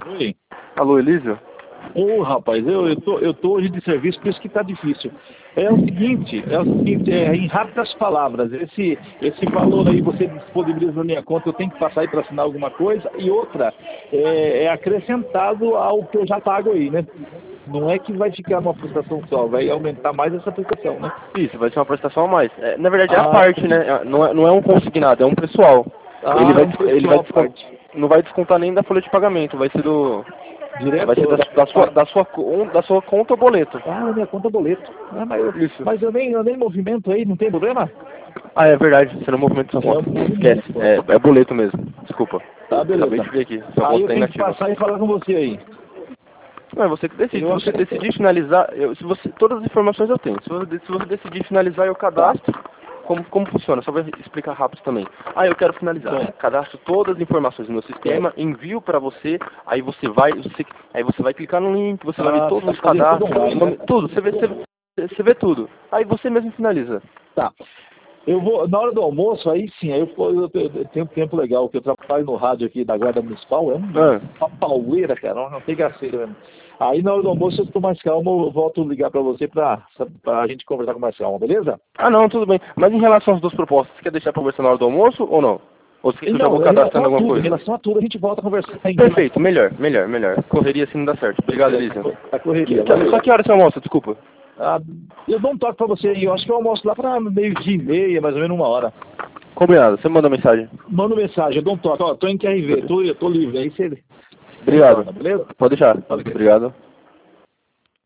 Oi. Alô, Elísio? Ô, rapaz, eu tô hoje de serviço, por isso que tá difícil. É o seguinte, em rápidas palavras, esse valor aí você disponibiliza na minha conta, eu tenho que passar aí para assinar alguma coisa, e outra, é acrescentado ao que eu já pago aí, né? Não é que vai ficar uma prestação só, vai aumentar mais essa prestação, né? Isso, vai ser uma prestação a mais. Na verdade é a parte, né? Não é um consignado, é um pessoal. Ele vai descontar, não vai descontar nem da folha de pagamento, vai ser Direto vai ser da sua conta ou boleto. Ah, minha conta boleto. Ah, Isso. mas eu nem movimento aí, não tem problema? Ah, é verdade, você não movimenta sua conta. Esquece, é boleto mesmo, desculpa. Tá, beleza. Acabei de ver aqui, sua Aí conta eu tá tenho que inativa. passar e falar com você aí. Não, é você que decide. Se você decidir finalizar, todas as informações eu tenho. Se você decidir finalizar, eu cadastro. Como funciona? Só vou explicar rápido também. Ah, eu quero finalizar. Cadastro todas as informações no meu sistema, envio para você, aí você vai clicar no link, você vai ver todos os cadastros, tudo, você vê tudo. Aí você mesmo finaliza. Tá. Eu vou, na hora do almoço, aí sim, aí eu tenho um tempo legal, que eu trabalho no rádio aqui da Guarda Municipal, é uma pauleira, cara, uma pegaceira mesmo. Aí na hora do almoço eu tô mais calmo, eu volto a ligar pra você pra gente conversar com mais calma, beleza? Ah não, tudo bem. Mas em relação às duas propostas, você quer deixar pra conversar na hora do almoço ou não? Ou você quer que eu já vou cadastrando alguma coisa? Em relação a tudo, a gente volta a conversar. Perfeito, melhor. Correria assim não dá certo. Obrigado, Elísio. A correria. Só que hora você almoça, desculpa? Eu dou um toque pra você aí, eu acho que eu almoço lá pra 12:30, mais ou menos 1 hora. Combinado, você manda mensagem. Manda mensagem, eu dou um toque, ó, tô em QRV, tô livre, aí você... Obrigado. Beleza? Pode deixar. Obrigado.